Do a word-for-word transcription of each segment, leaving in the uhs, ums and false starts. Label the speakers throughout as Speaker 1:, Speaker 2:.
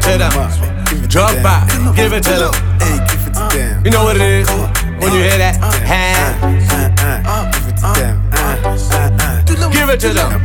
Speaker 1: to them. Drop by, give it to them.
Speaker 2: Hey, give it to them.
Speaker 1: You know what it is when you hear that? Hand.
Speaker 2: Give it to them.
Speaker 1: Give it to them.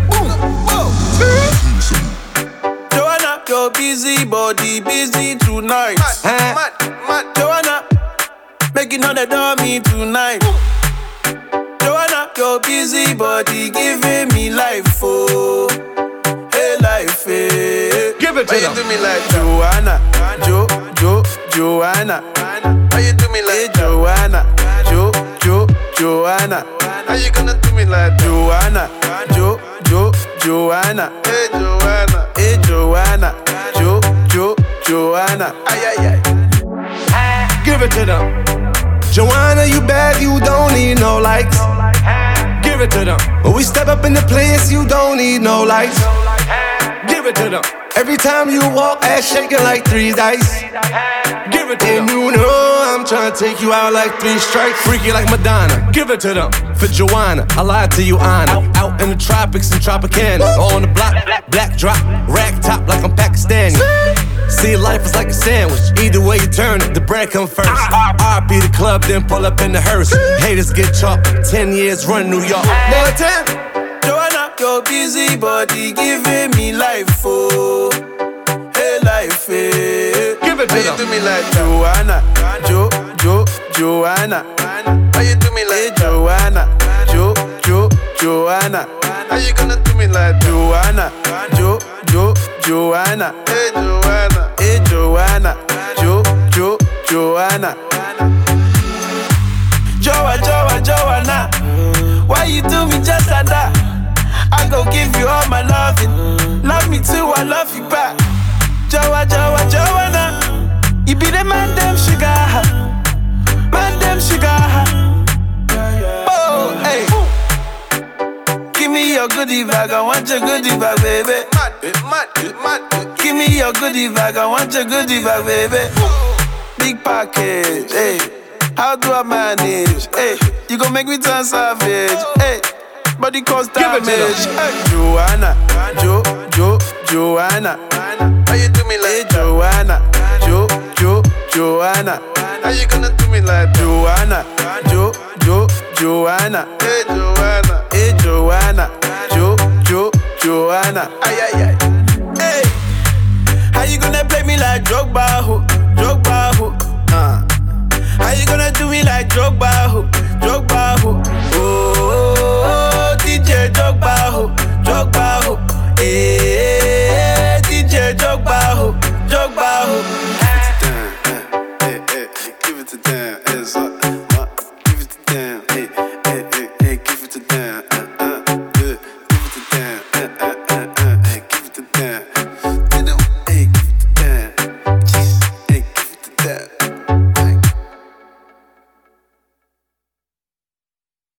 Speaker 3: Joanna, your busy body busy tonight.
Speaker 1: Huh?
Speaker 3: Joanna, making all the dummy tonight. Joanna, your busy body giving me life, oh, hey life, hey.
Speaker 1: Give it to
Speaker 3: Why
Speaker 1: them.
Speaker 3: you do me like Joanna, Jo, Jo, Joanna? Why you do me like Joanna, Jo, Jo, Joanna? How you gonna do me like Joanna, Jo, Jo, Joanna? Hey Joanna, hey Joanna, Jo, Jo, Joanna? Ay ay ay.
Speaker 1: Give it to them. Joanna, you bad, you don't need no lights. Give it to them. When we step up in the place, you don't need no lights. Give it to them. Every time you walk, ass shaking like three dice. Give it to them. And you know I'm trying to take you out like three strikes. Freaky like Madonna. Give it to them. For Joanna, I lied to you, Anna. Out in the tropics and Tropicana. On the block, black drop, rag top like I'm Pakistani. See, life is like a sandwich. Either way you turn it, the bread come first. R P the club, then pull up in the hearse. Haters get chopped. Ten years running New York. More time.
Speaker 3: Joanna, your busy body giving me life, oh, hey life, hey.
Speaker 1: Give it to
Speaker 3: Why
Speaker 1: them.
Speaker 3: you do me like Joanna, Jo, Jo, Joanna? Why you do me like Joanna, Jo, Jo, Joanna? How you gonna do me like Joanna, Jo, Jo, Joanna? Hey Joanna, hey Joanna, Jo, Jo, Joanna? Joa, Joa, Joanna, why you do me just like that? I go give you all my loving. Love me too, I love you back. Joa, Joa, Joanna, you be the man, damn sugar. Man, damn sugar. Oh, hey. Give me your goodie bag, I want your goodie bag, baby. Give me your goodie bag, I want your goodie bag, baby. Big package, hey. How do I manage? Hey, you gon' make me turn savage. Hey, body cause damage. Hey, Joanna, Jo, Jo, Joanna. How you do me like hey, Joanna, Jo, Jo, Joanna? How you gonna do me like Joanna, Jo, Jo, Joanna? Hey Joanna, hey Joanna, Jo, Jo, Joanna? Ay ay ay. Hey, how you gonna play me like Drogba, ho, Drogba, ho? Uh. How you gonna do me like Drogba, ho, Drogba, ho? Oh, D J Drogba, ho, Drogba, ho. Eh, D J Drogba, ho, Drogba, ho.